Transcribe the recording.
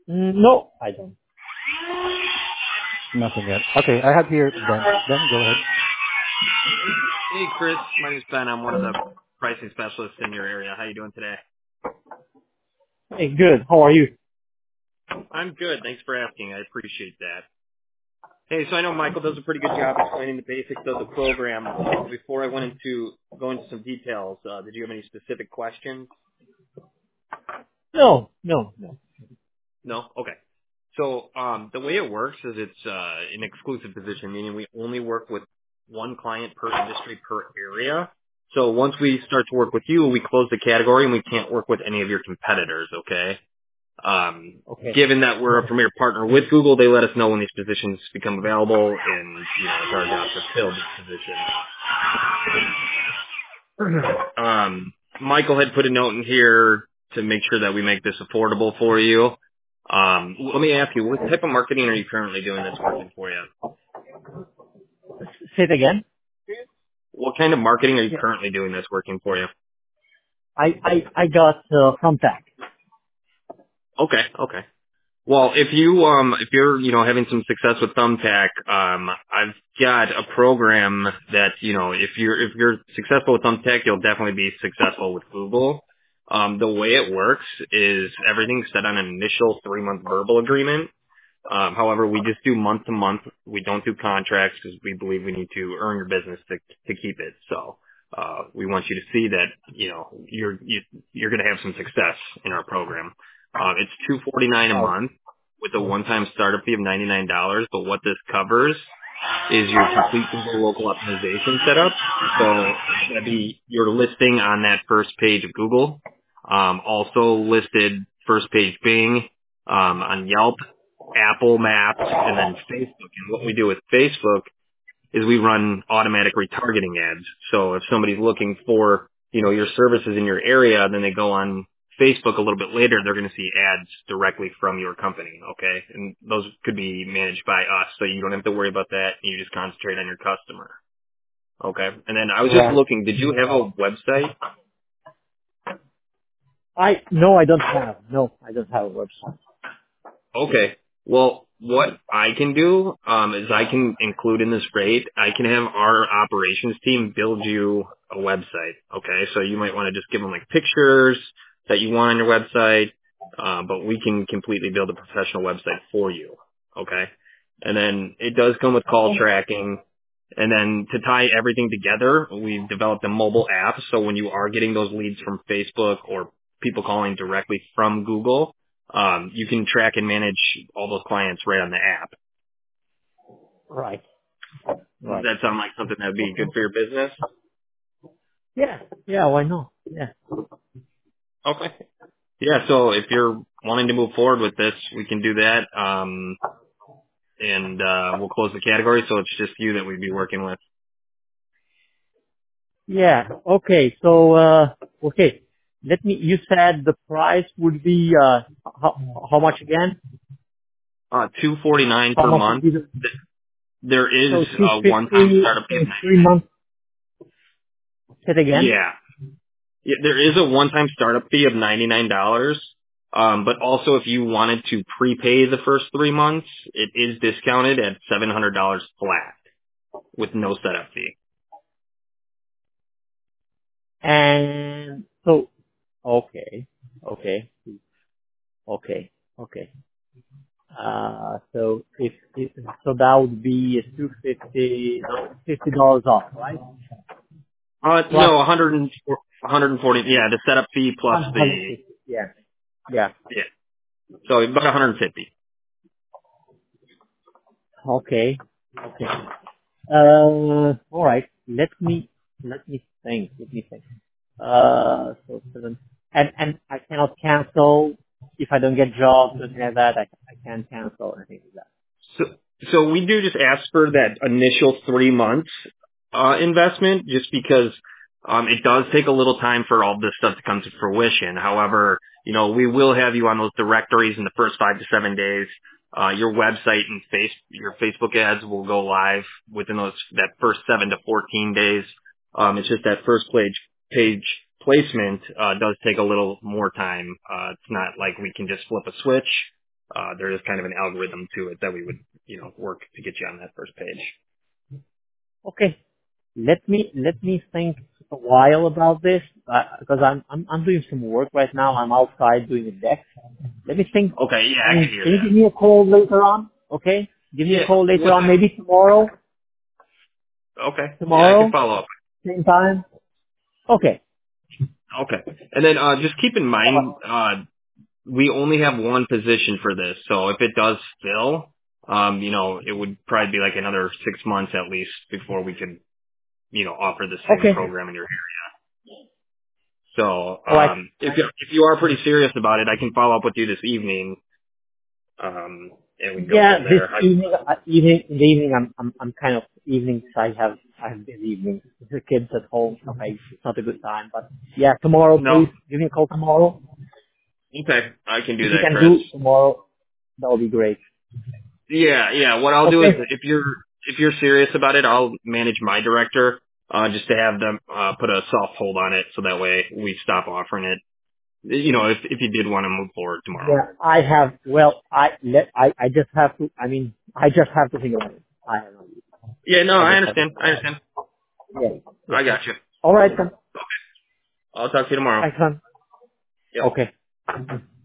No, I don't. Nothing yet. Okay, I have here Ben. Ben, go ahead. Hey, Chris. My name's Ben. I'm one of the pricing specialists in your area. How you doing today? Hey, good. How are you? I'm good. Thanks for asking. I appreciate that. Hey, so I know Michael does a pretty good job explaining the basics of the program. Before I go into some details, did you have any specific questions? No, no, no. No? Okay. So the way it works is it's an exclusive position, meaning we only work with one client per industry per area. So once we start to work with you, we close the category and we can't work with any of your competitors, okay? Okay. Given that we're a premier partner with Google, they let us know when these positions become available, and it's our job to fill these positions. Michael had put a note in here to make sure that we make this affordable for you. Let me ask you, what type of marketing are you currently doing that's working for you? Say it again. What kind of marketing are you Yeah. currently doing that's working for you? I got Thumbtack. Okay. Well, if you're having some success with Thumbtack, I've got a program that if you're successful with Thumbtack, you'll definitely be successful with Google. The way it works is everything's set on an initial 3-month verbal agreement. However, we just do month to month. We don't do contracts because we believe we need to earn your business to keep it. So we want you to see that you're going to have some success in our program. It's $249 a Oh, month with a one-time startup fee of $99. But what this covers is your complete Google local optimization setup. So it's going to be your listing on that first page of Google. Also listed first page Bing, on Yelp, Apple Maps, and then Facebook. And what we do with Facebook is we run automatic retargeting ads. So if somebody's looking for, your services in your area, then they go on Facebook a little bit later, they're going to see ads directly from your company, okay? And those could be managed by us, so you don't have to worry about that. You just concentrate on your customer, okay? And then I was just right. looking, did you have a website? No, I don't have. No, I don't have a website. Okay. Well, what I can do is I can include in this rate, I can have our operations team build you a website. Okay, so you might want to just give them like pictures that you want on your website, but we can completely build a professional website for you. Okay, and then it does come with call tracking. And then to tie everything together, we've developed a mobile app. So when you are getting those leads from Facebook or people calling directly from Google, you can track and manage all those clients right on the app. Right. Does Right. that sound like something that would be Okay. good for your business? Yeah. Yeah. Why not? Yeah. Okay. Yeah, so if you're wanting to move forward with this, we can do that. And we'll close the category, so it's just you that we'd be working with. Yeah. Okay. So, okay. You said the price would be, how much again? $249 How per much would month. be the, There is so a one-time 250 startup fee of for 3 months? Say it again? Yeah. Yeah, there is a one-time startup fee of $99. But also if you wanted to prepay the first 3 months, it is discounted at $700 flat with no setup fee. And so, okay. Okay. Okay. Okay. So so that would be $250 off, right? Plus No, 140. Yeah, the setup fee plus the 150. Yeah. Yeah. yeah. So about 150. Okay. Okay. All right. Let me think. Let me think. So seven, and I cannot cancel if I don't get jobs, something like that. I can't cancel anything like that. So so we do just ask for that initial 3 months investment, just because it does take a little time for all this stuff to come to fruition. However, we will have you on those directories in the first 5 to 7 days. Your website and your Facebook ads will go live within that first 7 to 14 days. It's just that first page placement does take a little more time. It's not like we can just flip a switch. there is kind of an algorithm to it that we would, work to get you on that first page. Okay. Let me think a while about this because I'm doing some work right now. I'm outside doing a deck. Let me think. Okay, yeah, I I can mean, hear can you that. give me a call later on? Okay, give me a Yeah. call later What on, time? maybe tomorrow. Okay. Yeah, I can Tomorrow, follow up. same time. Okay. Okay. And then just keep in All right. mind, we only have one position for this, so if it does fill, it would probably be like another 6 months at least before we could, offer the same Okay. program in your area. So All right. if you are pretty serious about it, I can follow up with you this evening, and we can go Yeah, from this there. evening, in the evening, I'm kind of evenings. I have busy evenings. The kids at home. Okay, it's not a good time. But yeah, tomorrow, No. please give me a call tomorrow. Okay, I can do If you that, can Chris. do tomorrow, that would be great. Yeah. What I'll do is Okay. if you're serious about it, I'll manage my director just to have them put a soft hold on it, so that way we stop offering it. If you did want to move forward tomorrow. Yeah, I have. Well, I just have to. I mean, I just have to think about it. I don't know. Yeah, no, I I just have to. understand. I understand. Yeah. Yeah. I got you. All right then. I'll talk to you tomorrow. Thanks, son. Yep. Okay.